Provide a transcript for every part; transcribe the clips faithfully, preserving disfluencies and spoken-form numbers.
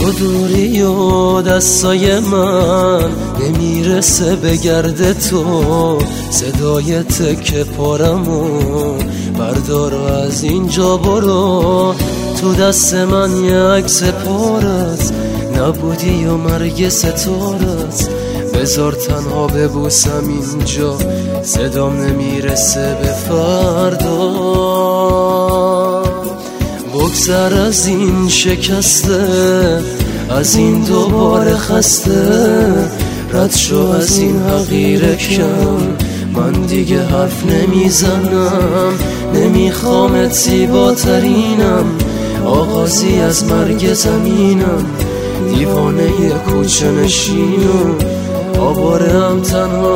تو دوری و دستای من نمیرسه به گرد تو، صدای تکه پارمو بردار و از اینجا برو. تو دست من یه عکس پارت نبودی و مرگ ستارت، بذار تنها ببوسم اینجا، صدام نمیرسه به فردا. بگذر از این شکسته، از این دوباره خسته، رد شو از این حقیر کم، من دیگه حرف نمیزنم، نمیخوامت زیباترینم، آغازی از مرگ زمینم، دیوانه کوچه نشینم، آواره هم تنها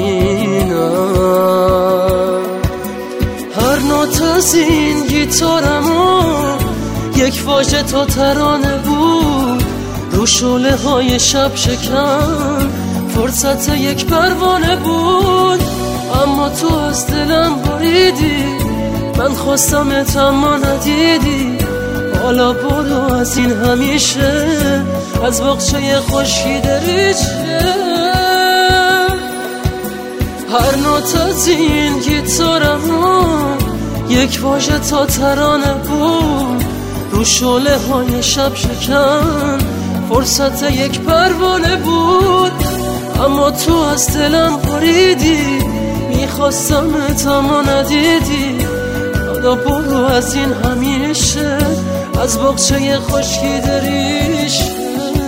همینم. هر نوت از این گیتارمو یک واژه تا ترانه بود، رو شعله های شب شکن فرصت یک پروانه بود. اما تو از دلم بریدی، من خواستمت اما ندیدی، حالا برو از این همیشه، از باغچه خشکی دریچه. هر نوت از این گیتارمو یک واژه تا ترانه بود، رو شعله های شب شکن فرصت یک پروانه بود. اما تو از دلم بریدی، میخواستمت اما ندیدی، حالا برو از این همیشه، از باغچه خشکی دریچه.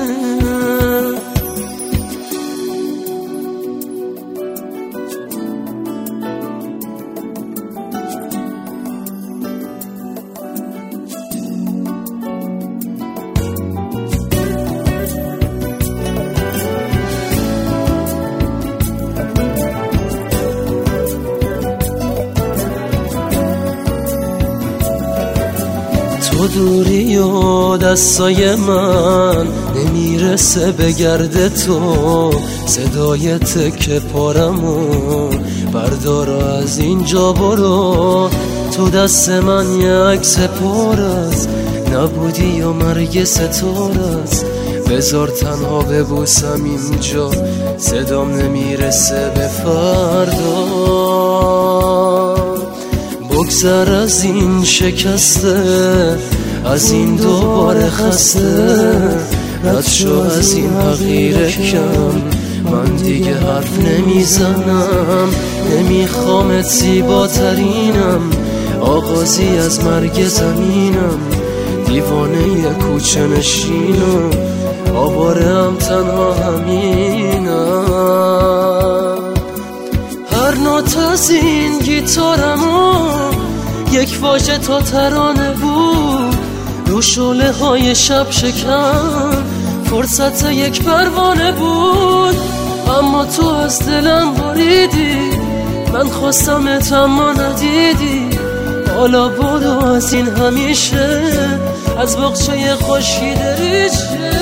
تو دوری و دستای من نمیرسه به گرد تو، صدای تکه پارمو بردار و از اینجا برو. تو دست من یه عکس پارت نبودی و مرگ ستارت، بذار تنها ببوسم اینجا، صدام نمیرسه به فردا. بگذر از این شکسته، از این دوباره خسته، رد شو از این حقیر کم، من دیگه حرف نمیزنم، نمیخوامت زیباترینم، آغازی از مرگ زمینم، دیوانه کوچه نشینم، آواره هم تنها همینم. هر نوت از این گیتارمو یک واژه تا ترانه بود، رو شعله های شب شکن فرصت یک پروانه بود. اما تو از دلم بریدی، من خواستمت اما ندیدی، حالا برو از این همیشه، از باغچه خشکی دریچه.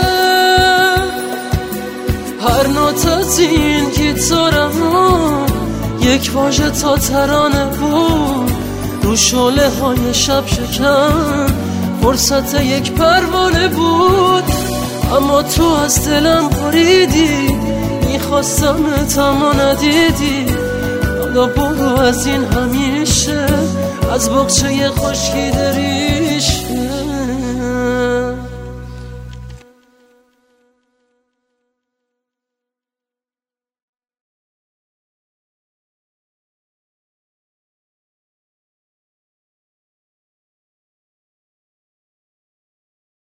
هر نوت از این گیتارمو یک واژه تا ترانه بود، رو شعله های شب شکن فرصت یک پروانه بود. اما تو از دلم بریدی، میخواستمت اما ندیدی، حالا برو از این همیشه، از باغچه خشکی دریچه.